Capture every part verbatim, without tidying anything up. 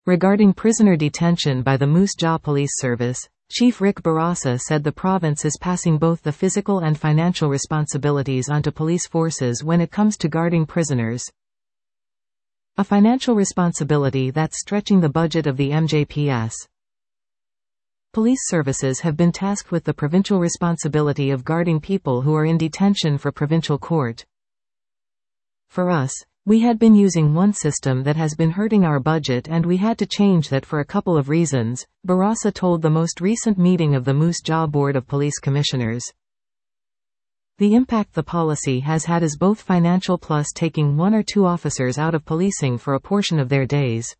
Regarding prisoner detention by the Moose Jaw Police Service, Chief Rick Barassa said the province is passing both the physical and financial responsibilities onto police forces when it comes to guarding prisoners. A financial responsibility that's stretching the budget of the M J P S. Police services have been tasked with the provincial responsibility of guarding people who are in detention for provincial court. For us, we had been using one system that has been hurting our budget and we had to change that for a couple of reasons, Barassa told the most recent meeting of the Moose Jaw Board of Police Commissioners. The impact the policy has had is both financial plus taking one or two officers out of policing for a portion of their days.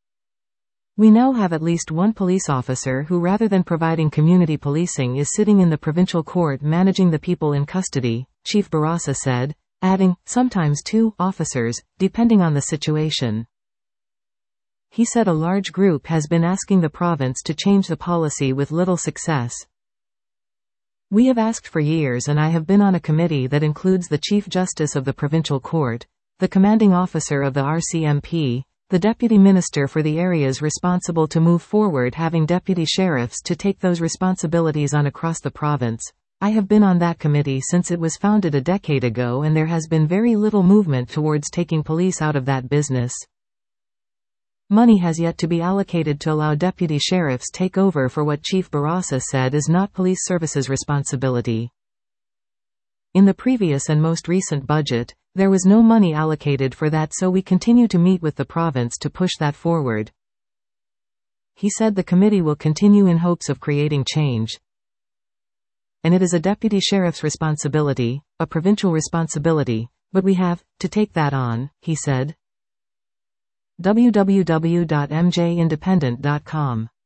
We now have at least one police officer who, rather than providing community policing, is sitting in the provincial court managing the people in custody, Chief Barassa said, adding, sometimes two officers, depending on the situation. He said a large group has been asking the province to change the policy with little success. We have asked for years and I have been on a committee that includes the Chief Justice of the Provincial Court, the Commanding Officer of the R C M P, the Deputy Minister for the areas responsible to move forward having deputy sheriffs to take those responsibilities on across the province. I have been on that committee since it was founded a decade ago and there has been very little movement towards taking police out of that business. Money has yet to be allocated to allow deputy sheriffs take over for what Chief Barassa said is not police services' responsibility. In the previous and most recent budget, there was no money allocated for that, so we continue to meet with the province to push that forward. He said the committee will continue in hopes of creating change. And it is a deputy sheriff's responsibility, a provincial responsibility, but we have to take that on, he said. w w w dot m j independent dot com